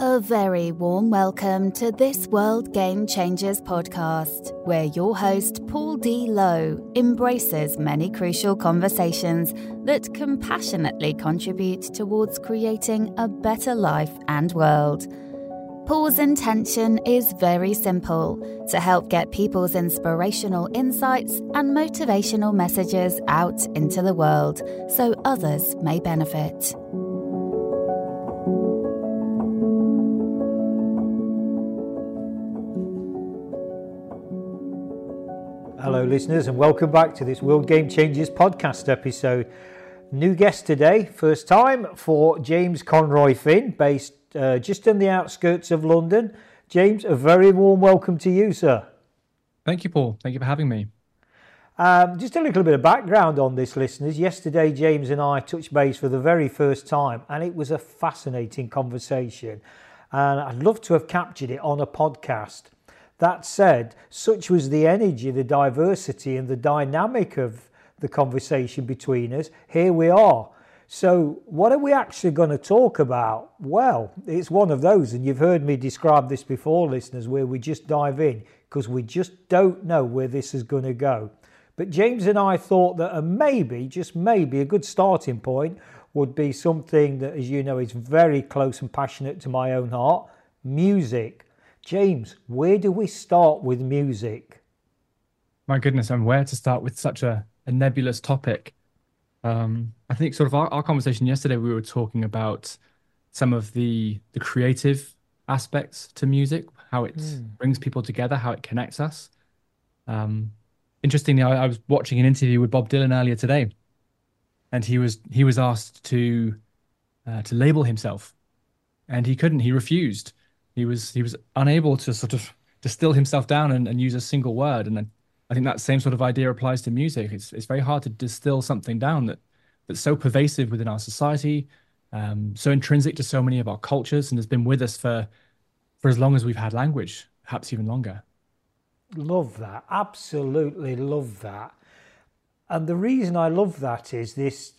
A very warm welcome to This World Game Changers podcast, where your host, Paul D. Lowe, embraces many crucial conversations that compassionately contribute towards creating a better life and world. Paul's intention is very simple: to help get people's inspirational insights and motivational messages out into the world so others may benefit. Hello listeners, and welcome back to this World Game Changers podcast episode. New guest today, first time for James Conroy Finn, based just on the outskirts of London. James, a very warm welcome to you, sir. Thank you, Paul. Thank you for having me. Just a little bit of background on this, listeners. Yesterday, James and I touched base for the very first time, and it was a fascinating conversation. And I'd love to have captured it on a podcast. That said, such was the energy, the diversity and the dynamic of the conversation between us. Here we are. So what are we actually going to talk about? Well, it's one of those, and you've heard me describe this before, listeners, where we just dive in because we just don't know where this is going to go. But James and I thought that maybe, just maybe, a good starting point would be something that, as you know, is very close and passionate to my own heart: music. James, where do we start with music? My goodness, and where to start with such a nebulous topic? I think sort of our conversation yesterday, we were talking about some of the creative aspects to music, how it brings people together, how it connects us. Interestingly, I was watching an interview with Bob Dylan earlier today, and he was asked to label himself, and he couldn't. He refused. He was unable to sort of distill himself down and use a single word. And I think that same sort of idea applies to music. It's very hard to distill something down that's so pervasive within our society, so intrinsic to so many of our cultures, and has been with us for as long as we've had language, perhaps even longer. Love that. Absolutely love that. And the reason I love that is this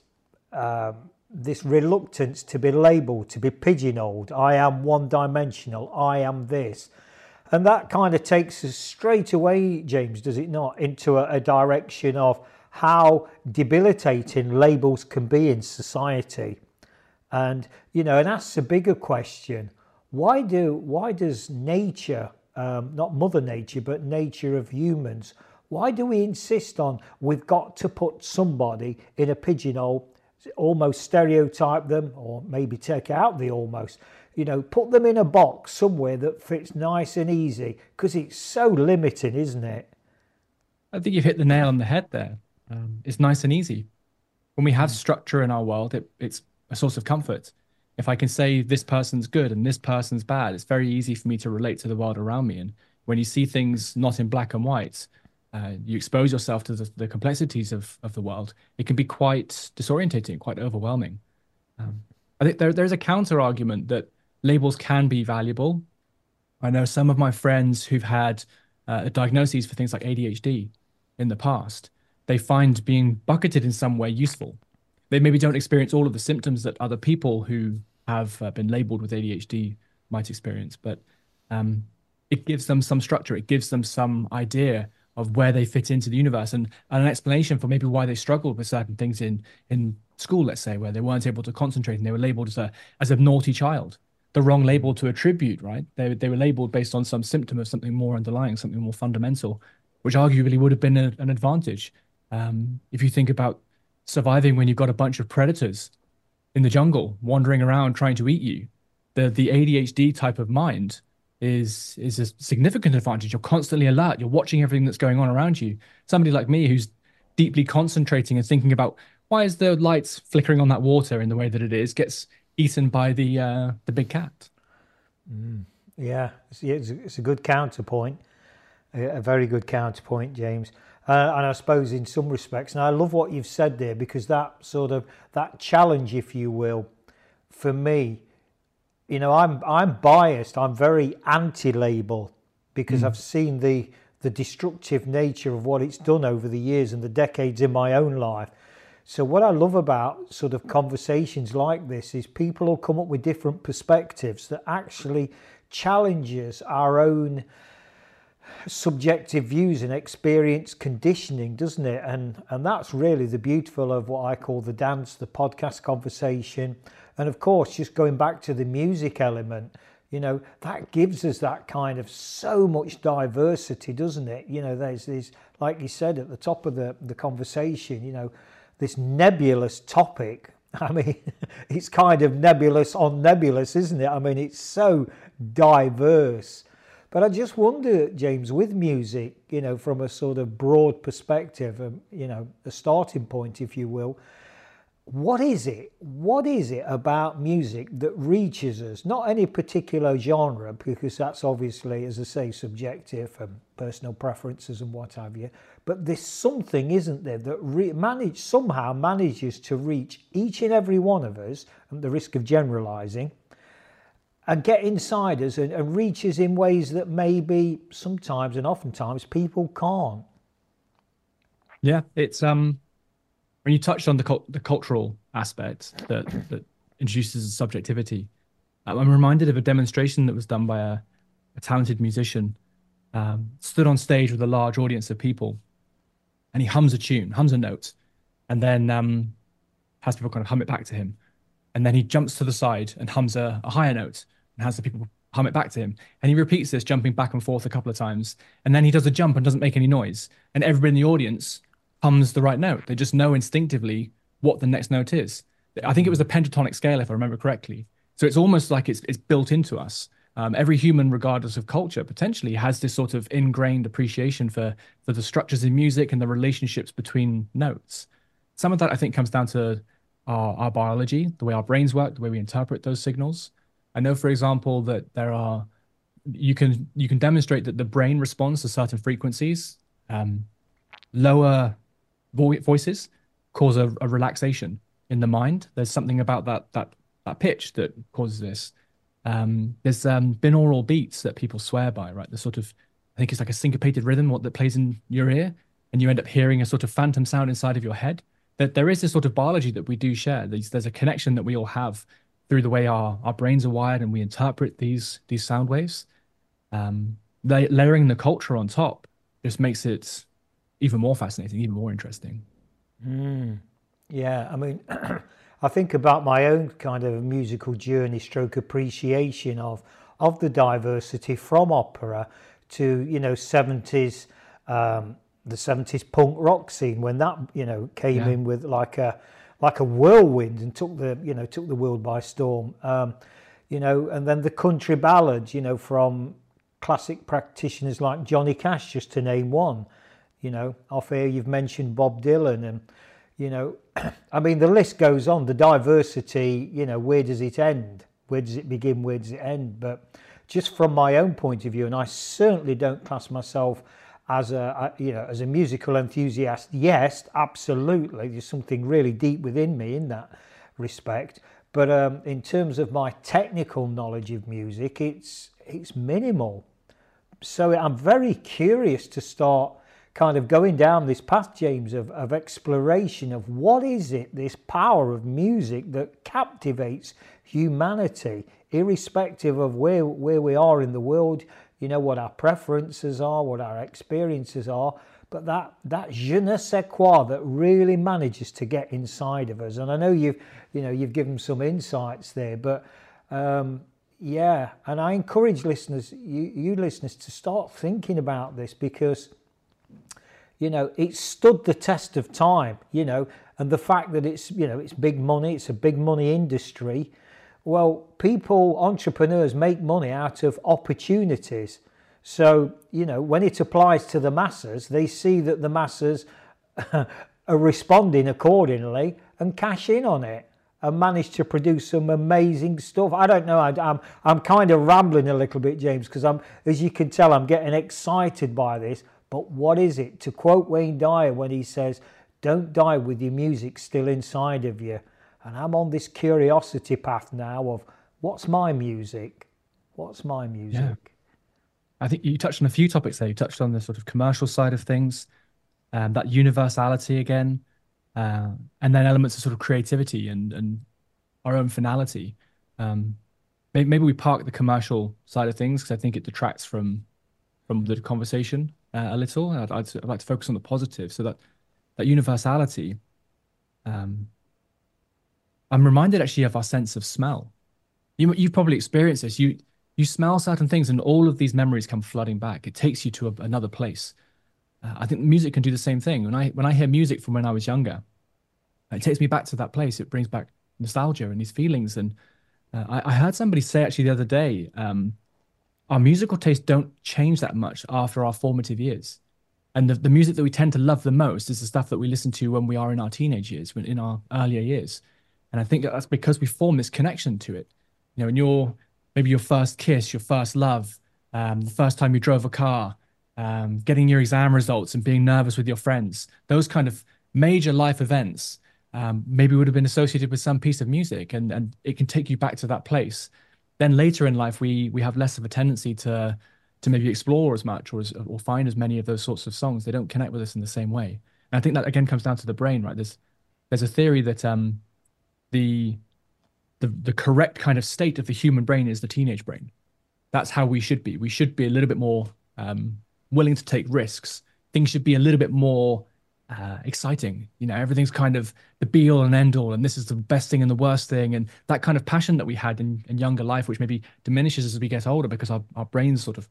reluctance to be labelled, to be pigeonholed. I am one-dimensional. I am this. And that kind of takes us straight away, James, does it not, into a direction of how debilitating labels can be in society. And, and asks a bigger question. Why does nature, not Mother Nature, but nature of humans, why do we insist on we've got to put somebody in a pigeonhole, almost stereotype them, or maybe take out the almost, put them in a box somewhere that fits nice and easy, because it's so limiting, isn't it? I think you've hit the nail on the head there. It's nice and easy. When we have structure in our world, it's a source of comfort. If I can say this person's good and this person's bad, it's very easy for me to relate to the world around me. And when you see things not in black and white, you expose yourself to the complexities of the world. It can be quite disorientating, quite overwhelming. I think there's a counter argument that labels can be valuable. I know some of my friends who've had diagnoses for things like ADHD in the past. They find being bucketed in some way useful. They maybe don't experience all of the symptoms that other people who have been labeled with ADHD might experience, but it gives them some structure. It gives them some idea of where they fit into the universe, and an explanation for maybe why they struggled with certain things in school, let's say, where they weren't able to concentrate and they were labeled as a naughty child. The wrong label to attribute, right? They were labeled based on some symptom of something more underlying, something more fundamental, which arguably would have been an advantage. If you think about surviving when you've got a bunch of predators in the jungle wandering around trying to eat you, the ADHD type of mind is a significant advantage. You're constantly alert. You're watching everything that's going on around you. Somebody like me who's deeply concentrating and thinking about why is the lights flickering on that water in the way that it is, gets eaten by the big cat. Yeah, it's a good counterpoint, a very good counterpoint, James. And I suppose in some respects, and I love what you've said there, because that challenge, if you will, for me, I'm biased. I'm very anti-label because I've seen the destructive nature of what it's done over the years and the decades in my own life. So what I love about sort of conversations like this is people will come up with different perspectives that actually challenges our own subjective views and experience conditioning, doesn't it? And that's really the beautiful of what I call the dance, the podcast conversation. And of course, just going back to the music element, you know, that gives us that kind of so much diversity, doesn't it? You know, there's this, like you said at the top of the conversation, you know, this nebulous topic. I mean, it's kind of nebulous on nebulous, isn't it? I mean, it's so diverse. But I just wonder, James, with music, you know, from a sort of broad perspective, you know, a starting point, if you will, what is it? What is it about music that reaches us? Not any particular genre, because that's obviously, as I say, subjective and personal preferences and what have you. But there's something, isn't there, that somehow manages to reach each and every one of us, at the risk of generalising, and get inside us and reach us in ways that maybe sometimes and oftentimes people can't. Yeah, it's when you touched on the cultural aspect that introduces subjectivity, I'm reminded of a demonstration that was done by a talented musician, stood on stage with a large audience of people, and he hums a note, and then has people kind of hum it back to him. And then he jumps to the side and hums a higher note and has the people hum it back to him. And he repeats this, jumping back and forth a couple of times. And then he does a jump and doesn't make any noise. And everybody in the audience hums the right note. They just know instinctively what the next note is. I think it was a pentatonic scale, if I remember correctly. So it's almost like it's built into us. Every human, regardless of culture, potentially has this sort of ingrained appreciation for the structures in music and the relationships between notes. Some of that, I think, comes down to our biology, the way our brains work, the way we interpret those signals. I know, for example, that you can demonstrate that the brain responds to certain frequencies. Lower voices cause a relaxation in the mind. There's something about that pitch that causes this. There's binaural beats that people swear by, right? The sort of, I think it's like a syncopated rhythm that plays in your ear, and you end up hearing a sort of phantom sound inside of your head. That there is this sort of biology that we do share. There's a connection that we all have through the way our brains are wired and we interpret these sound waves. Layering the culture on top just makes it even more fascinating, even more interesting. Yeah, I mean, I think about my own kind of musical journey stroke appreciation of the diversity from opera to, you know, 70s, the 70s punk rock scene, when that, you know, came in with like a whirlwind and took the world by storm. You know, and then the country ballads, you know, from classic practitioners like Johnny Cash, just to name one. You know, off here you've mentioned Bob Dylan, and, you know, I mean, the list goes on. The diversity, you know, where does it end? Where does it begin? Where does it end? But just from my own point of view, and I certainly don't class myself as a musical enthusiast. Yes, absolutely, there's something really deep within me in that respect. But in terms of my technical knowledge of music, it's minimal. So I'm very curious to start kind of going down this path, James, of exploration of what is it, this power of music that captivates humanity, irrespective of where we are in the world, you know, what our preferences are, what our experiences are, but that je ne sais quoi that really manages to get inside of us. And I know you've given some insights there, but yeah, and I encourage listeners, you listeners, to start thinking about this, because, you know, it's stood the test of time, you know, and the fact that it's, you know, it's big money, it's a big money industry. Well, entrepreneurs make money out of opportunities. So, you know, when it applies to the masses, they see that the masses are responding accordingly and cash in on it and manage to produce some amazing stuff. I don't know, I'm kind of rambling a little bit, James, because as you can tell, I'm getting excited by this. But what is it? To quote Wayne Dyer when he says, "Don't die with your music still inside of you." And I'm on this curiosity path now of what's my music? What's my music? Yeah. I think you touched on a few topics there. You touched on the sort of commercial side of things, that universality again. and then elements of sort of creativity and our own finality. Um, maybe we park the commercial side of things because I think it detracts from the conversation a little. I'd like to focus on the positive, so that universality. Um, I'm reminded actually of our sense of smell. You've probably experienced this. You smell certain things, and all of these memories come flooding back. It takes you to another place. I think music can do the same thing. When I hear music from when I was younger, it takes me back to that place. It brings back nostalgia and these feelings. And I heard somebody say actually the other day, our musical tastes don't change that much after our formative years. And the music that we tend to love the most is the stuff that we listen to when we are in our teenage years, in our earlier years. And I think that's because we form this connection to it. You know, maybe your first kiss, your first love, the first time you drove a car, getting your exam results and being nervous with your friends, those kind of major life events, maybe would have been associated with some piece of music, and it can take you back to that place. Then later in life, we have less of a tendency to maybe explore as much or find as many of those sorts of songs. They don't connect with us in the same way. And I think that again comes down to the brain, right? There's a theory that the correct kind of state of the human brain is the teenage brain. That's how we should be. We should be a little bit more willing to take risks. Things should be a little bit more exciting. You know, everything's kind of the be all and end all, and this is the best thing and the worst thing. And that kind of passion that we had in younger life, which maybe diminishes as we get older because our brains sort of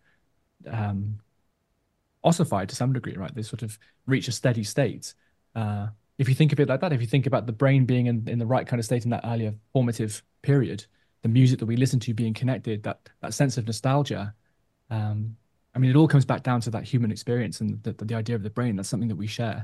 ossified to some degree, right? They sort of reach a steady state. If you think of it like that, if you think about the brain being in the right kind of state in that earlier formative period, the music that we listen to being connected, that sense of nostalgia, I mean, it all comes back down to that human experience and the idea of the brain. That's something that we share.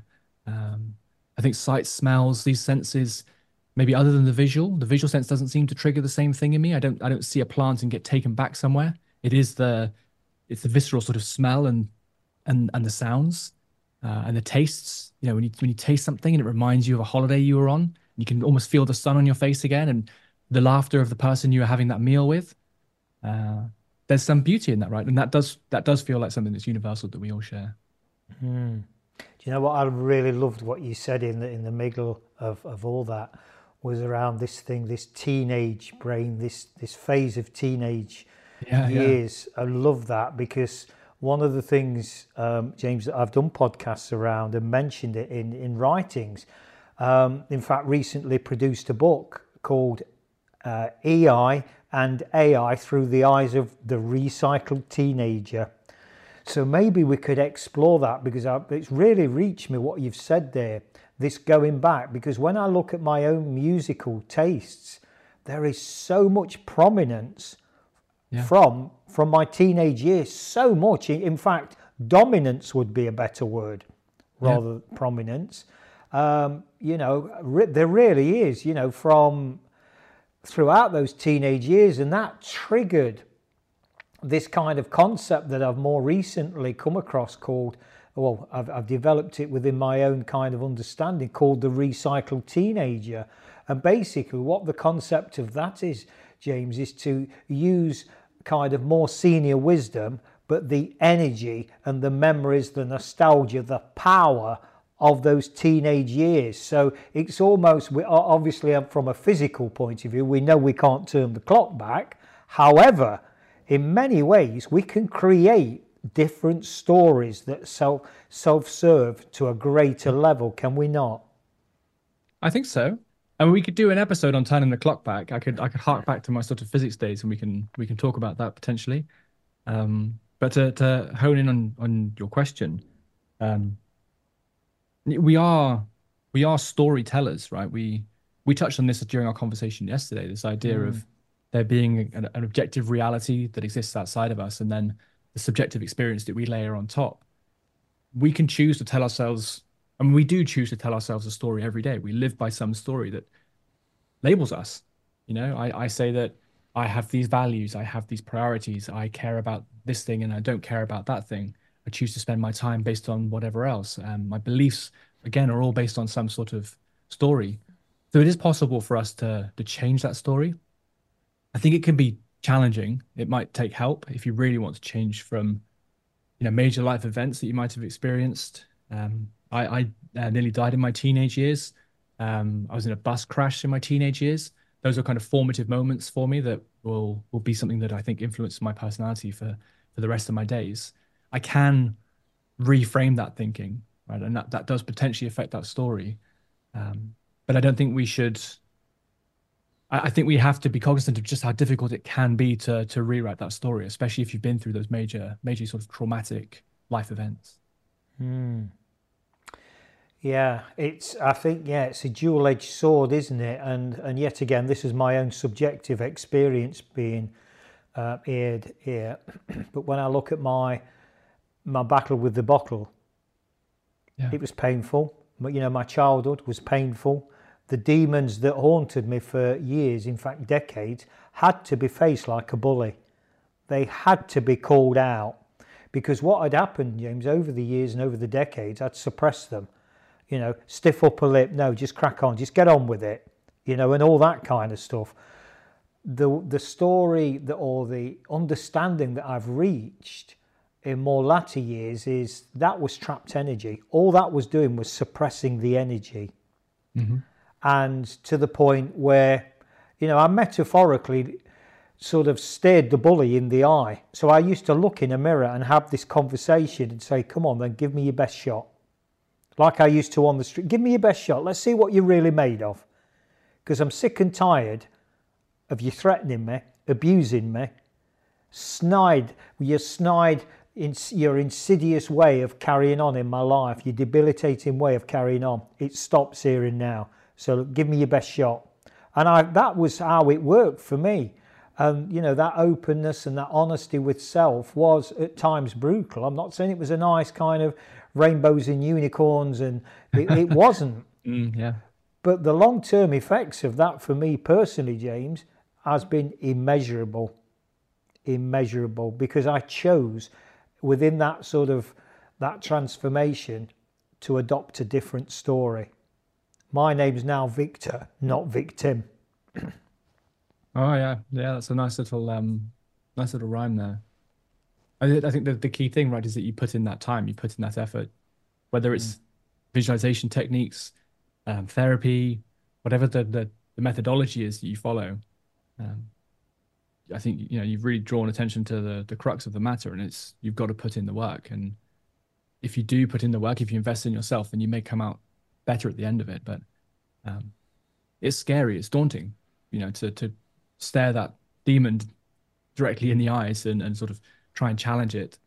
I think sights, smells, these senses, maybe other than the visual sense doesn't seem to trigger the same thing in me. I don't see a plant and get taken back somewhere. It's the visceral sort of smell and the sounds and the tastes. You know, when you taste something and it reminds you of a holiday you were on, you can almost feel the sun on your face again and the laughter of the person you were having that meal with. There's some beauty in that, right? And that does feel like something that's universal that we all share. Do you know what? I really loved what you said in the middle of all that was around this thing, this teenage brain, this phase of teenage years. Yeah. I love that because one of the things, James, that I've done podcasts around and mentioned it in writings. In fact, recently produced a book called EI and AI Through the Eyes of the Recycled Teenager. So maybe we could explore that because it's really reached me what you've said there, this going back, because when I look at my own musical tastes, there is so much prominence from my teenage years, so much. In fact, dominance would be a better word rather than prominence. You know, there really is, you know, from throughout those teenage years, and that triggered this kind of concept that I've more recently come across called, well, I've developed it within my own kind of understanding called the recycled teenager. And basically what the concept of that is, James, is to use kind of more senior wisdom, but the energy and the memories, the nostalgia, the power of those teenage years. So it's almost, obviously from a physical point of view, we know we can't turn the clock back. However, in many ways, we can create different stories that self-serve to a greater level, can we not? I think so. And we could do an episode on turning the clock back. I could hark back to my sort of physics days, and we can talk about that potentially. But to hone in on your question, we are storytellers, right? We touched on this during our conversation yesterday. This idea of there being an objective reality that exists outside of us, and then the subjective experience that we layer on top. We can choose to tell ourselves, and we do choose to tell ourselves a story every day. We live by some story that labels us. You know, I say that I have these values, I have these priorities, I care about this thing and I don't care about that thing. I choose to spend my time based on whatever else. My beliefs, again, are all based on some sort of story. So it is possible for us to change that story. I think it can be challenging. It might take help if you really want to change from, you know, major life events that you might have experienced. I nearly died in my teenage years. I was in a bus crash in my teenage years. Those are kind of formative moments for me that will be something that I think influences my personality for the rest of my days. I can reframe that thinking, right? And that does potentially affect that story. But I don't think we should. I think we have to be cognizant of just how difficult it can be to rewrite that story, especially if you've been through those major sort of traumatic life events. Yeah, I think it's a dual-edged sword, isn't it? And yet again, this is my own subjective experience being aired here. But when I look at my battle with the bottle, it was painful. But my childhood was painful. The demons that haunted me for years, in fact decades, had to be faced like a bully. They had to be called out, because what had happened, James, over the years and over the decades, I'd suppressed them. Stiff upper lip, no, just crack on, just get on with it, and all that kind of stuff. The story or the understanding that I've reached in more latter years is that was trapped energy. All that was doing was suppressing the energy. Mm-hmm. And to the point where, I metaphorically sort of stared the bully in the eye. So I used to look in a mirror and have this conversation and say, come on then, give me your best shot. Like I used to on the street, give me your best shot. Let's see what you're really made of. Because I'm sick and tired of you threatening me, abusing me, your insidious way of carrying on in my life, your debilitating way of carrying on. It stops here and now. So give me your best shot. And that was how it worked for me. That openness and that honesty with self was at times brutal. I'm not saying it was a nice kind of rainbows and unicorns, and it wasn't. Yeah. But the long-term effects of that for me personally, James, has been immeasurable, because I chose within that sort of that transformation to adopt a different story. My name's now Victor, not victim. Oh yeah, that's a nice little rhyme there. I think the key thing, right, is that you put in that time, you put in that effort, whether it's visualization techniques, therapy, whatever the methodology is that you follow. I think you've really drawn attention to the crux of the matter, and it's you've got to put in the work. And if you do put in the work, if you invest in yourself, then you may come out better at the end of it. But it's scary, it's daunting, to stare that demon directly in the eyes and sort of try and challenge it.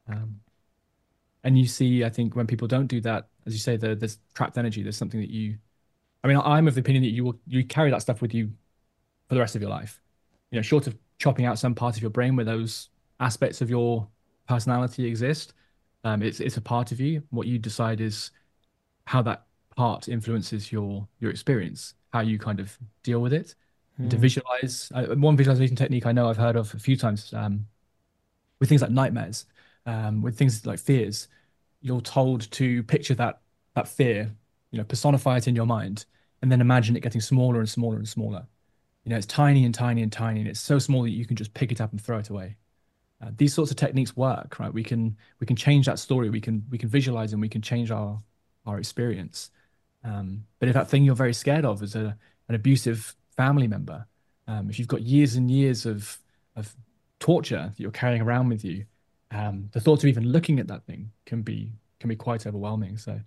And you see, I think when people don't do that, as you say, there's trapped energy. There's something that I'm of the opinion that you carry that stuff with you for the rest of your life. Short of chopping out some part of your brain where those aspects of your personality exist, it's a part of you. What you decide is how that part influences your experience, how you kind of deal with it. And to visualize, one visualization technique I know I've heard of a few times, with things like nightmares, with things like fears, you're told to picture that fear, personify it in your mind, and then imagine it getting smaller and smaller and smaller. It's tiny and tiny and tiny, and it's so small that you can just pick it up and throw it away. These sorts of techniques work, right? We can change that story. We can visualize, and we can change our experience. But if that thing you're very scared of is an abusive family member, if you've got years and years of torture that you're carrying around with you, the thought of even looking at that thing can be quite overwhelming. So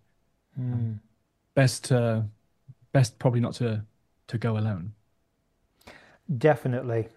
best probably not to go alone. Definitely.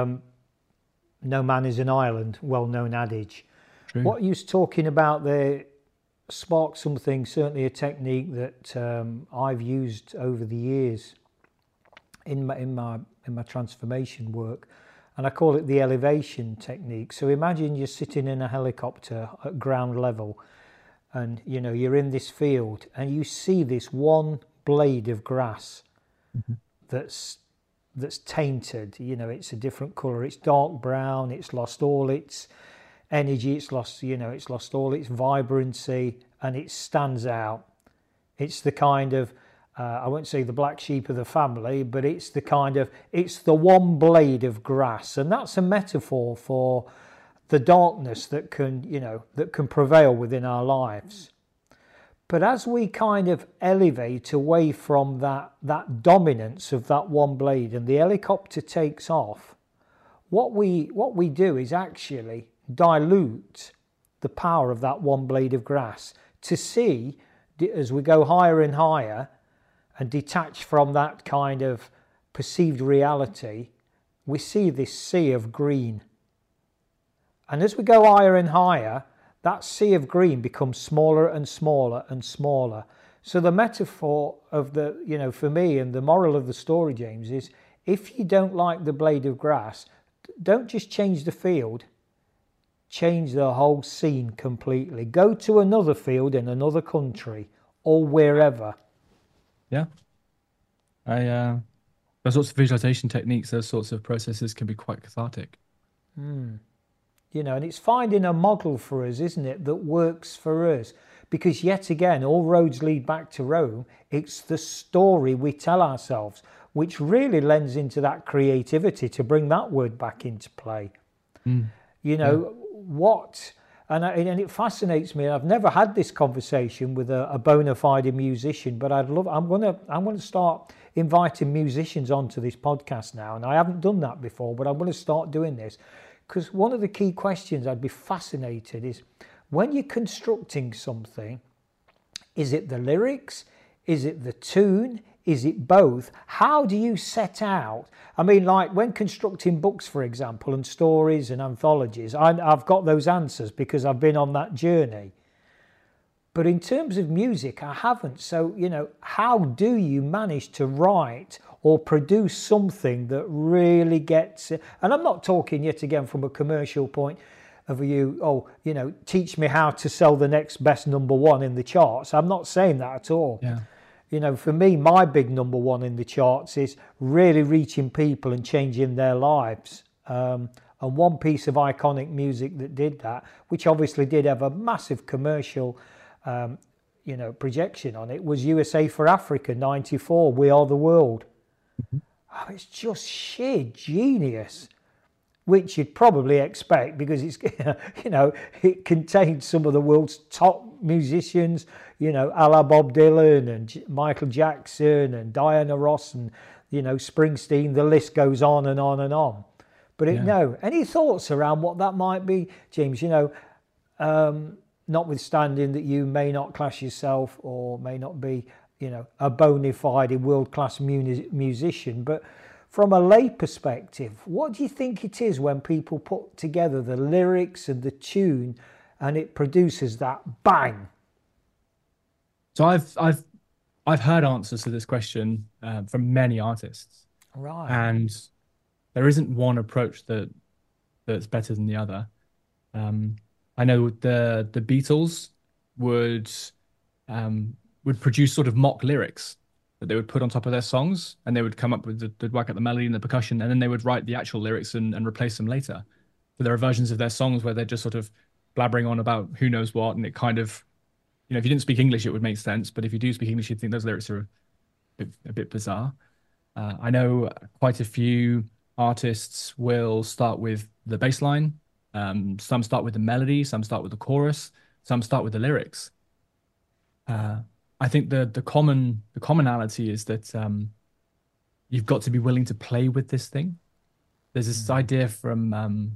No man is an island, well-known adage. True. What you was talking about there sparked something, certainly a technique that I've used over the years in my transformation work, and I call it the elevation technique. So imagine you're sitting in a helicopter at ground level, and you're in this field, and you see this one blade of grass that's tainted. It's a different color. It's dark brown. It's lost all its energy. It's lost all its vibrancy, and it stands out. It's the kind of I won't say the black sheep of the family, but it's the one blade of grass, and that's a metaphor for the darkness that can prevail within our lives. But as we kind of elevate away from that dominance of that one blade and the helicopter takes off, what we do is actually dilute the power of that one blade of grass to see, as we go higher and higher and detach from that kind of perceived reality, we see this sea of green. And as we go higher and higher, that sea of green becomes smaller and smaller and smaller. So the metaphor of for me, and the moral of the story, James, is if you don't like the blade of grass, don't just change the field, change the whole scene completely. Go to another field in another country or wherever. Yeah. Those sorts of visualization techniques, those sorts of processes can be quite cathartic. And it's finding a model for us, isn't it, that works for us. Because yet again, all roads lead back to Rome. It's the story we tell ourselves, which really lends into that creativity, to bring that word back into play. And it fascinates me. I've never had this conversation with a bona fide musician, but I'm going to start inviting musicians onto this podcast now. And I haven't done that before, but I'm going to start doing this. Because one of the key questions I'd be fascinated is, when you're constructing something, is it the lyrics? Is it the tune? Is it both? How do you set out? I mean, like when constructing books, for example, and stories and anthologies, I've got those answers because I've been on that journey. But in terms of music, I haven't. So, how do you manage to write or produce something that really gets it? And I'm not talking yet again from a commercial point of view, teach me how to sell the next best number one in the charts. I'm not saying that at all. Yeah. For me, my big number one in the charts is really reaching people and changing their lives. And one piece of iconic music that did that, which obviously did have a massive commercial projection on it, was USA for Africa, 94, We Are the World. Oh, it's just sheer genius, which you'd probably expect because it's, it contained some of the world's top musicians, a la Bob Dylan and Michael Jackson and Diana Ross and, Springsteen, the list goes on and on and on. But any thoughts around what that might be, James? Notwithstanding that you may not class yourself or may not be, a bona fide world-class musician, but from a lay perspective, what do you think it is when people put together the lyrics and the tune and it produces that bang? So I've heard answers to this question from many artists. Right. And there isn't one approach that's better than the other. I know the Beatles would produce sort of mock lyrics that they would put on top of their songs, and they would come up with they'd work out the melody and the percussion, and then they would write the actual lyrics and replace them later. So there are versions of their songs where they're just sort of blabbering on about who knows what, and it kind of, if you didn't speak English, it would make sense, but if you do speak English, you'd think those lyrics are a bit bizarre. I know quite a few artists will start with the bass line. Some start with the melody, some start with the chorus, some start with the lyrics. I think the commonality is that you've got to be willing to play with this thing. There's this idea from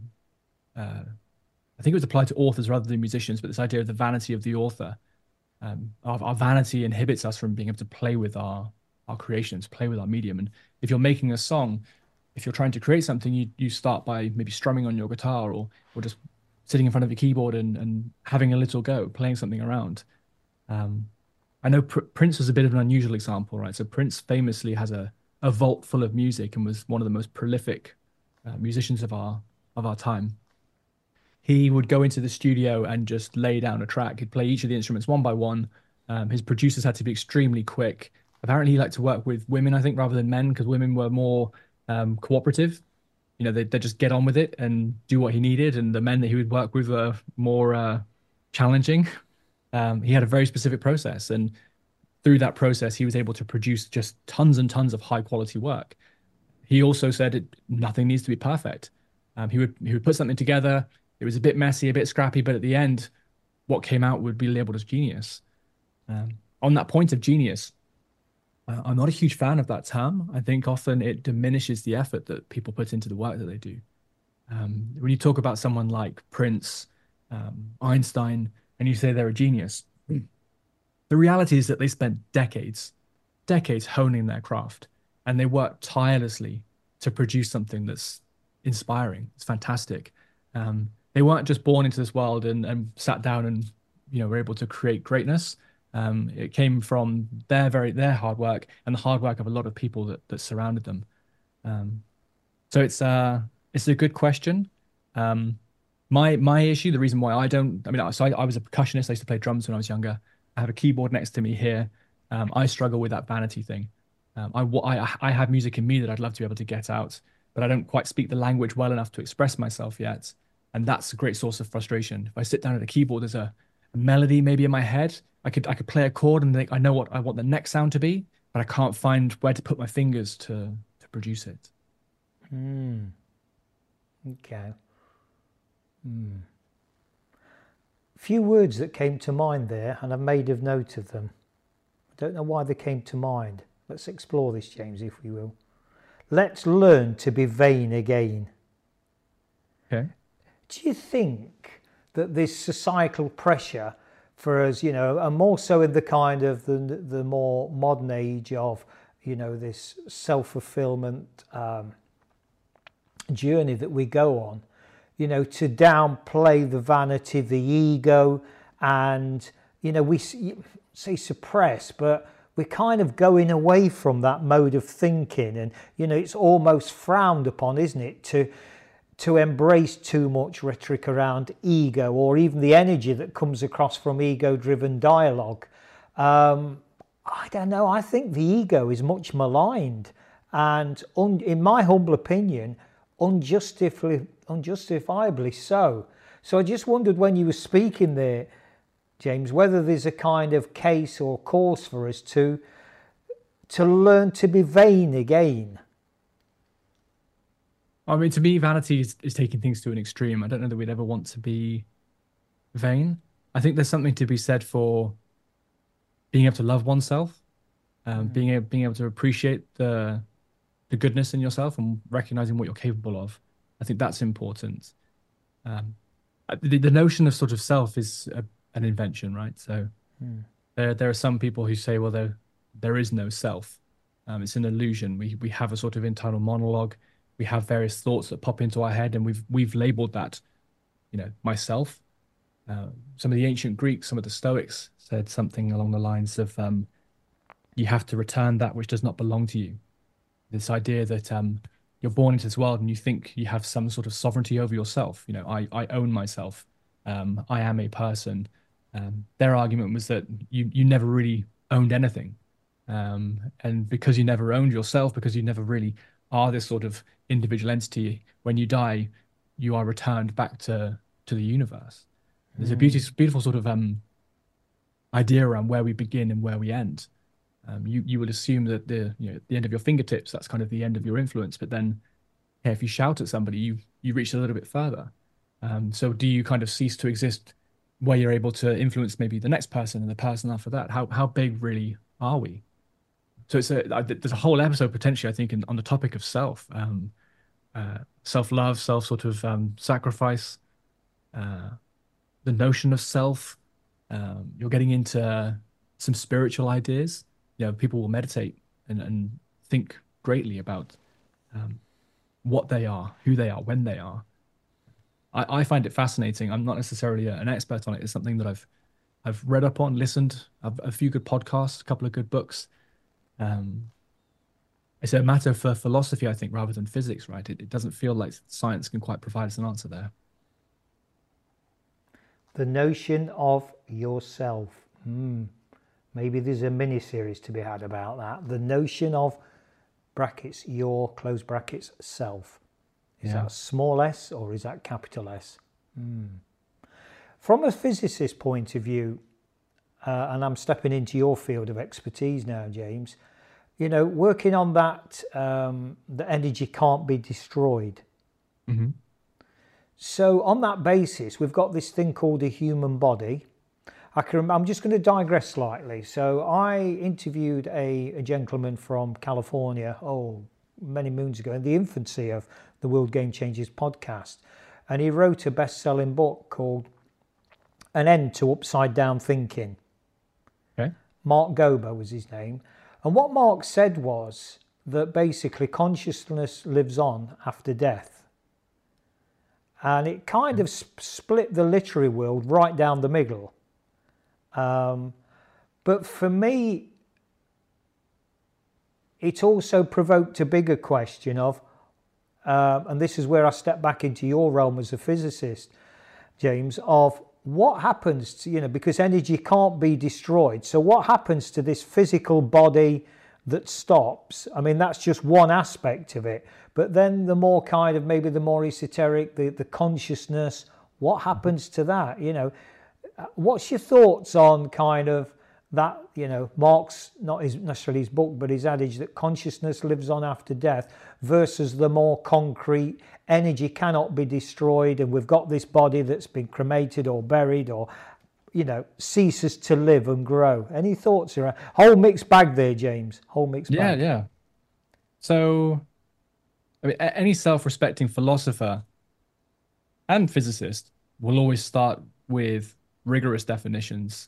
I think it was applied to authors rather than musicians, but this idea of the vanity of the author. Our vanity inhibits us from being able to play with our creations, play with our medium. And if you're making a song, if you're trying to create something, you start by maybe strumming on your guitar or just sitting in front of your keyboard and having a little go, playing something around. I know Prince was a bit of an unusual example, right? So Prince famously has a vault full of music and was one of the most prolific musicians of our time. He would go into the studio and just lay down a track. He'd play each of the instruments one by one. His producers had to be extremely quick. Apparently he liked to work with women, I think, rather than men, because women were more cooperative. They'd just get on with it and do what he needed. And the men that he would work with were more challenging. He had a very specific process. And through that process, he was able to produce just tons and tons of high quality work. He also said nothing needs to be perfect. He would put something together. It was a bit messy, a bit scrappy, but at the end, what came out would be labeled as genius. On that point of genius, I'm not a huge fan of that term. I think often it diminishes the effort that people put into the work that they do. When you talk about someone like Prince, Einstein, and you say they're a genius, the reality is that they spent decades honing their craft, and they worked tirelessly to produce something that's inspiring. It's fantastic. They weren't just born into this world and sat down and were able to create greatness. It came from their hard work and the hard work of a lot of people that surrounded them. So it's a good question. My issue, the reason why I was a percussionist. I used to play drums when I was younger. I have a keyboard next to me here. I struggle with that vanity thing. I have music in me that I'd love to be able to get out, but I don't quite speak the language well enough to express myself yet. And that's a great source of frustration. If I sit down at a keyboard, there's a melody maybe in my head. I could play a chord and think I know what I want the next sound to be, but I can't find where to put my fingers to produce it. Okay. Few words that came to mind there, and I've made a note of them. I don't know why they came to mind. Let's explore this, James, if we will. Let's learn to be vain again. Okay. Do you think that this societal pressure for us, and more so in the kind of the more modern age of, this self-fulfillment journey that we go on, to downplay the vanity, the ego, and, we say suppress, but we're kind of going away from that mode of thinking, and, it's almost frowned upon, isn't it, to embrace too much rhetoric around ego, or even the energy that comes across from ego-driven dialogue. I don't know. I think the ego is much maligned, and in my humble opinion, unjustifiably so. So I just wondered, when you were speaking there, James, whether there's a kind of case or course for us to learn to be vain again. I mean, to me, vanity is taking things to an extreme. I don't know that we'd ever want to be vain. I think there's something to be said for being able to love oneself, being able to appreciate the goodness in yourself and recognizing what you're capable of. I think that's important. The notion of sort of self is an invention, right? So there are some people who say, well, there is no self. It's an illusion. We have a sort of internal monologue. We have various thoughts that pop into our head, and we've labeled that, myself. Some of the ancient Greeks, some of the Stoics said something along the lines of, you have to return that which does not belong to you. This idea that you're born into this world and you think you have some sort of sovereignty over yourself. I own myself. I am a person. Their argument was that you never really owned anything. And because you never owned yourself, because you never really are this sort of individual entity, when you die, you are returned back to the universe. There's a beautiful sort of idea around where we begin and where we end. You would assume that the end of your fingertips, that's kind of the end of your influence. But then, if you shout at somebody, you reach a little bit further. So do you kind of cease to exist where you're able to influence maybe the next person and the person after that? How big really are we? So there's a whole episode potentially, I think, on the topic of self, self-love, sacrifice, the notion of self. You're getting into some spiritual ideas. People will meditate and think greatly about what they are, who they are, when they are. I find it fascinating. I'm not necessarily an expert on it. It's something that I've read up on, listened, a few good podcasts, a couple of good books. It's a matter for philosophy, I think, rather than physics, right? It doesn't feel like science can quite provide us an answer there. The notion of yourself. Maybe there's a mini-series to be had about that. The notion of, brackets, your, close brackets, self. Is that small s or is that capital S? From a physicist point of view, and I'm stepping into your field of expertise now, James, working on that, the energy can't be destroyed. So on that basis, we've got this thing called a human body. I'm just going to digress slightly. So I interviewed a gentleman from California, many moons ago, in the infancy of the World Game Changers podcast. And he wrote a best-selling book called An End to Upside Down Thinking. Okay. Mark Gober was his name. And what Mark said was that basically consciousness lives on after death. And it kind of split the literary world right down the middle. But for me, it also provoked a bigger question of, and this is where I step back into your realm as a physicist, James, of what happens to, because energy can't be destroyed. So what happens to this physical body that stops? I mean, that's just one aspect of it. But then the more kind of, maybe the more esoteric, the consciousness, what happens to that? What's your thoughts on kind of that, Mark's, not necessarily his book, but his adage that consciousness lives on after death versus the more concrete, energy cannot be destroyed, and we've got this body that's been cremated or buried or, ceases to live and grow. Any thoughts around? Whole mixed bag there, James. Whole mixed bag. Yeah. So, I mean, any self-respecting philosopher and physicist will always start with rigorous definitions.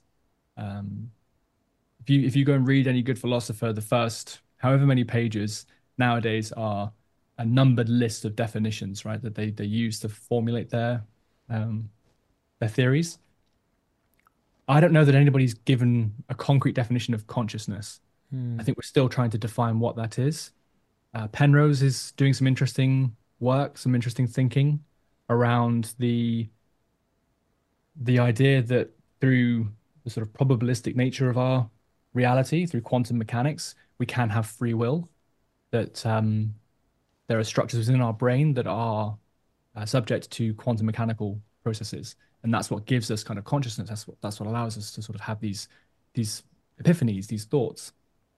If you go and read any good philosopher, the first however many pages nowadays are a numbered list of definitions, right, that they use to formulate their theories. I don't know that anybody's given a concrete definition of consciousness. I think we're still trying to define what that is. Penrose is doing some interesting work, some interesting thinking around the idea that through the sort of probabilistic nature of our reality, through quantum mechanics, we can have free will, that there are structures within our brain that are subject to quantum mechanical processes. And that's what gives us kind of consciousness. That's what allows us to sort of have these epiphanies, these thoughts.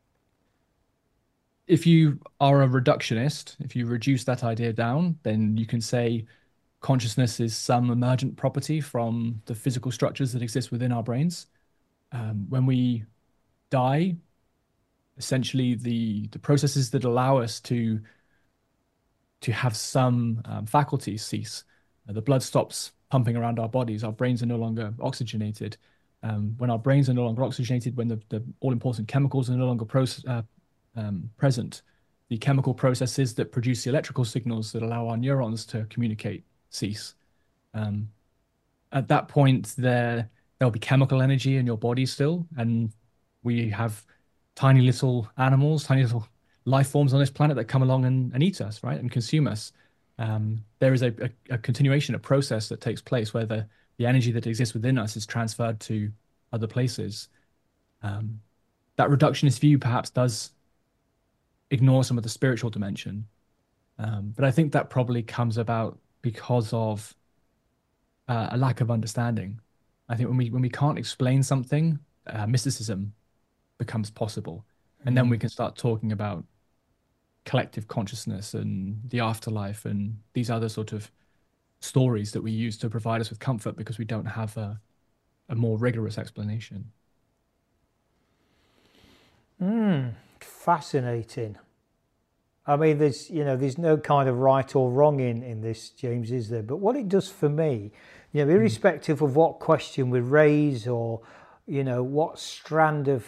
If you are a reductionist, if you reduce that idea down, then you can say consciousness is some emergent property from the physical structures that exist within our brains. When we die, essentially the processes that allow us to have some faculties cease. The blood stops pumping around our bodies. Our brains are no longer oxygenated. When our brains are no longer oxygenated, when the all-important chemicals are no longer present, the chemical processes that produce the electrical signals that allow our neurons to communicate cease. At that point, there'll be chemical energy in your body still, and we have tiny little animals, tiny little life forms on this planet that come along and eat us, right, and consume us. There is a continuation, a process that takes place where the energy that exists within us is transferred to other places. That reductionist view perhaps does ignore some of the spiritual dimension. But I think that probably comes about because of a lack of understanding. I think when we can't explain something, mysticism becomes possible. And then we can start talking about collective consciousness and the afterlife and these other sort of stories that we use to provide us with comfort because we don't have a more rigorous explanation. Fascinating. I mean, there's no kind of right or wrong in this, James, is there? But what it does for me, irrespective of what question we raise or, what strand of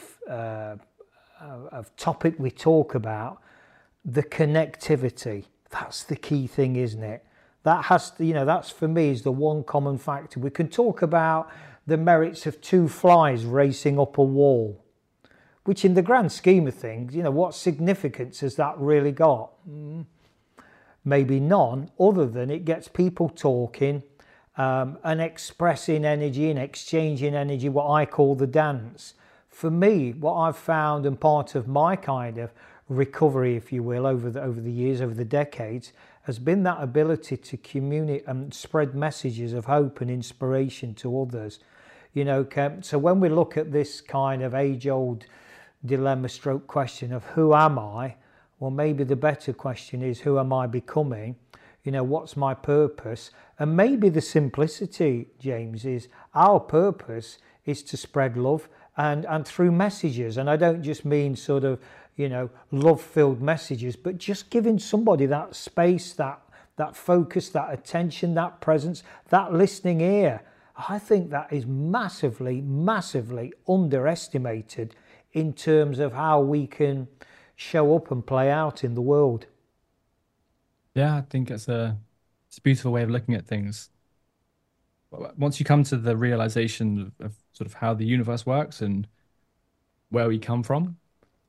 topic we talk about, the connectivity, that's the key thing, isn't it? That has to, that's for me is the one common factor. We can talk about the merits of two flies racing up a wall, which in the grand scheme of things, what significance has that really got? Maybe none, other than it gets people talking and expressing energy and exchanging energy, what I call the dance. For me, what I've found, and part of my kind of recovery, if you will, over the years, over the decades, has been that ability to communicate and spread messages of hope and inspiration to others. So when we look at this kind of age-old dilemma stroke question of who am I, well, maybe the better question is who am I becoming? What's my purpose? And maybe the simplicity, James, is our purpose is to spread love and through messages. And I don't just mean sort of, love-filled messages, but just giving somebody that space, that focus, that attention, that presence, that listening ear. I think that is massively, massively underestimated in terms of how we can show up and play out in the world. Yeah, I think it's a beautiful way of looking at things. Once you come to the realization of sort of how the universe works and where we come from,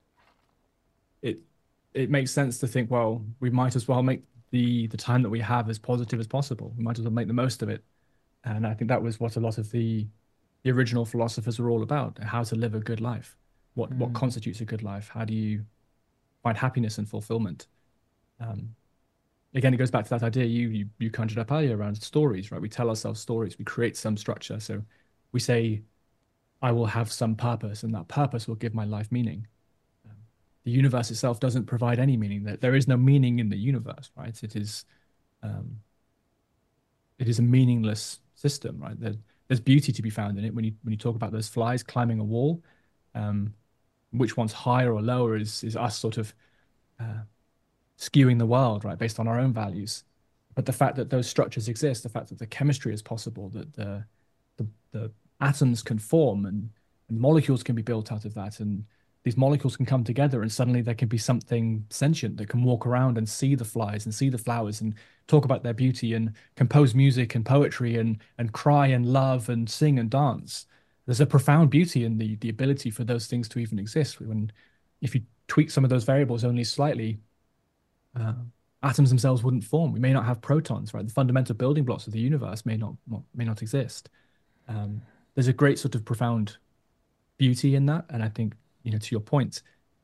it makes sense to think, well, we might as well make the time that we have as positive as possible. We might as well make the most of it. And I think that was what a lot of the original philosophers were all about: how to live a good life, what constitutes a good life, how do you find happiness and fulfillment. Again, it goes back to that idea you conjured up earlier around stories, right? We tell ourselves stories, we create some structure. So we say, I will have some purpose, and that purpose will give my life meaning. The universe itself doesn't provide any meaning. There is no meaning in the universe, right? It is a meaningless system, right? There's beauty to be found in it. When you talk about those flies climbing a wall, which one's higher or lower is us sort of skewing the world, right, based on our own values. But the fact that those structures exist, the fact that the chemistry is possible, that the atoms can form and molecules can be built out of that, and these molecules can come together, and suddenly there can be something sentient that can walk around and see the flies and see the flowers and talk about their beauty and compose music and poetry and cry and love and sing and dance. There's a profound beauty in the ability for those things to even exist. If you tweak some of those variables only slightly, atoms themselves wouldn't form. We may not have protons, right? The fundamental building blocks of the universe may not exist. There's a great sort of profound beauty in that, and I think, to your point,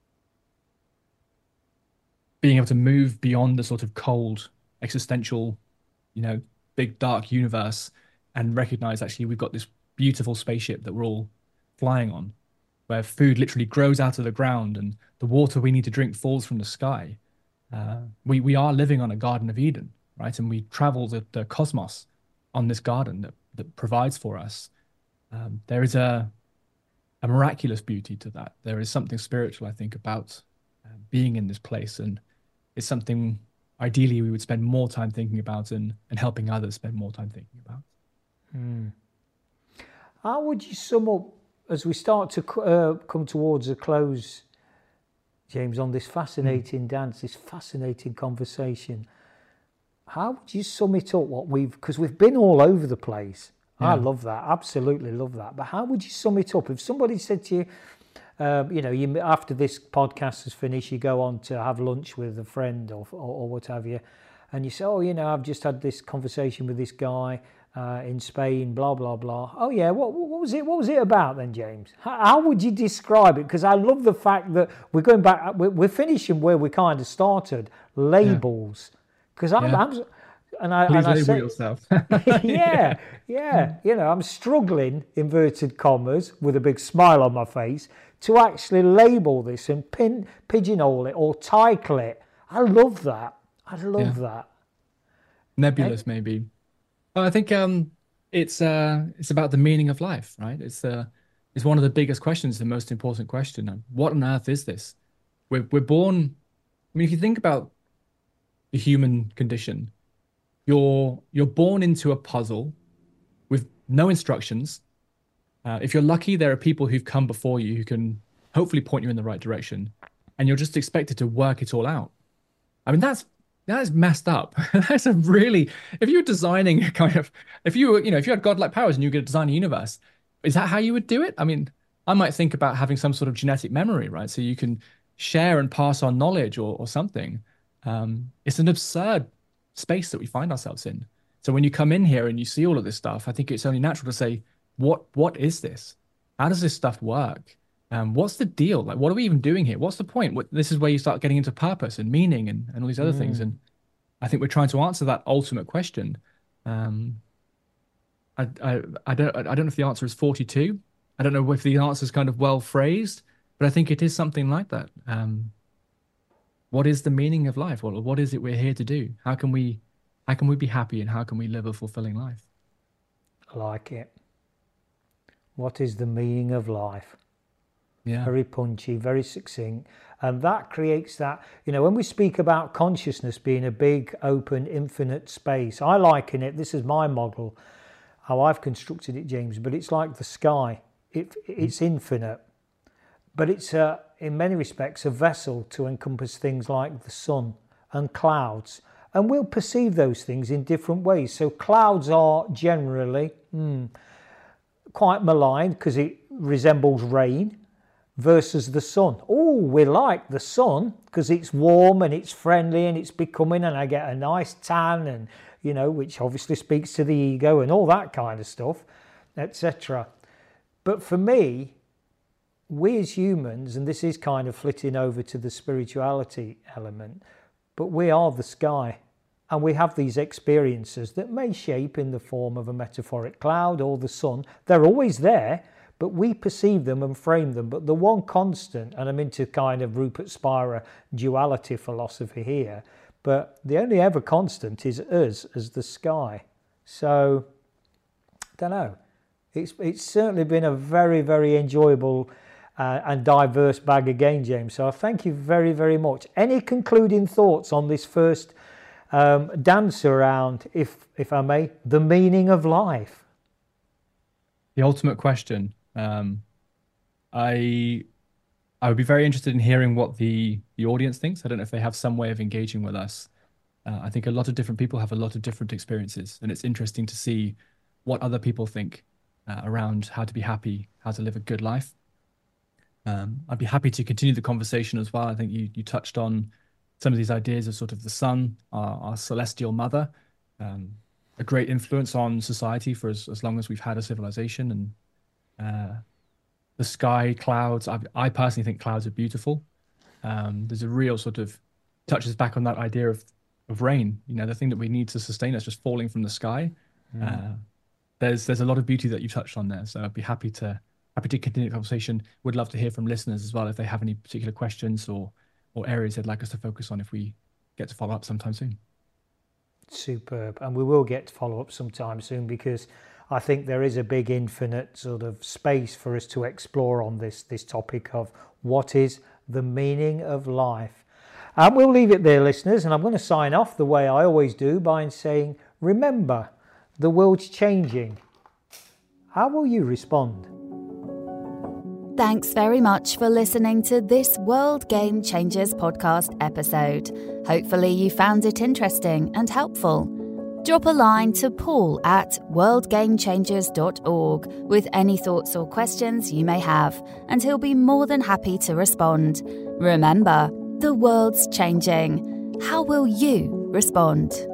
being able to move beyond the sort of cold, existential, big dark universe and recognize actually we've got this beautiful spaceship that we're all flying on, where food literally grows out of the ground and the water we need to drink falls from the sky. We are living on a Garden of Eden, right? And we travel the cosmos on this garden that provides for us. There is a miraculous beauty to that. There is something spiritual, I think, about being in this place, and it's something ideally we would spend more time thinking about and helping others spend more time thinking about. How would you sum up, as we start to come towards a close, James, on this fascinating dance, this fascinating conversation? How would you sum it up? Because we've been all over the place. Yeah. I love that, absolutely love that. But how would you sum it up if somebody said to you, you after this podcast is finished, you go on to have lunch with a friend or what have you, and you say, I've just had this conversation with this guy in Spain, blah blah blah. Oh yeah, what was it? What was it about then, James? How would you describe it? Because I love the fact that we're going back. We're finishing where we kind of started. Labels, because Please label yourself. yeah. I'm struggling, inverted commas, with a big smile on my face, to actually label this and pigeonhole it or title it. I love that. That. Nebulous, maybe. Well, I think it's about the meaning of life, right? It's one of the biggest questions, the most important question. What on earth is this? We're born. I mean, if you think about the human condition, you're born into a puzzle with no instructions. If you're lucky, there are people who've come before you who can hopefully point you in the right direction, and you're just expected to work it all out. I mean, that is messed up. That's a really, if you were designing a kind of, if you had godlike powers and you were going to design a universe, is that how you would do it? I mean, I might think about having some sort of genetic memory, right? So you can share and pass on knowledge or something. It's an absurd space that we find ourselves in. So when you come in here and you see all of this stuff, I think it's only natural to say, what is this? How does this stuff work? What's the deal? Like, what are we even doing here? What's the point? This is where you start getting into purpose and meaning and all these other things. And I think we're trying to answer that ultimate question. I don't know if the answer is 42. I don't know if the answer is kind of well phrased, but I think it is something like that. What is the meaning of life? What is it we're here to do? How can we be happy, and how can we live a fulfilling life? I like it. What is the meaning of life? Yeah. Very punchy, very succinct. And that creates that, when we speak about consciousness being a big, open, infinite space, I liken it, this is my model, how I've constructed it, James, but it's like the sky. It's infinite. But it's, in many respects, a vessel to encompass things like the sun and clouds. And we'll perceive those things in different ways. So clouds are generally quite maligned because it resembles rain, versus the sun. Oh, we like the sun because it's warm and it's friendly and it's becoming, and I get a nice tan, and which obviously speaks to the ego and all that kind of stuff, etc. But for me, we as humans, and this is kind of flitting over to the spirituality element, but we are the sky, and we have these experiences that may shape in the form of a metaphoric cloud or the sun. They're always there, but we perceive them and frame them. But the one constant, and I'm into kind of Rupert Spira duality philosophy here, but the only ever constant is us as the sky. So, I don't know. It's certainly been a very, very enjoyable and diverse bag again, James. So I thank you very, very much. Any concluding thoughts on this first dance around, if I may, the meaning of life? The ultimate question. I would be very interested in hearing what the audience thinks. I don't know if they have some way of engaging with us. I think a lot of different people have a lot of different experiences, and it's interesting to see what other people think around how to be happy, how to live a good life. I'd be happy to continue the conversation as well. I think you touched on some of these ideas of sort of the sun, our celestial mother, a great influence on society for as long as we've had a civilization, and the sky, clouds. I personally think clouds are beautiful. There's a real sort of touches back on that idea of rain. The thing that we need to sustain us just falling from the sky. There's a lot of beauty that you touched on there. So I'd be happy to continue the conversation. Would love to hear from listeners as well if they have any particular questions or areas they'd like us to focus on if we get to follow up sometime soon. Superb. And we will get to follow up sometime soon, because I think there is a big infinite sort of space for us to explore on this topic of what is the meaning of life. And we'll leave it there, listeners, and I'm going to sign off the way I always do by saying, remember, the world's changing. How will you respond? Thanks very much for listening to this World Game Changers podcast episode. Hopefully you found it interesting and helpful. Drop a line to Paul at worldgamechangers.org with any thoughts or questions you may have, and he'll be more than happy to respond. Remember, the world's changing. How will you respond?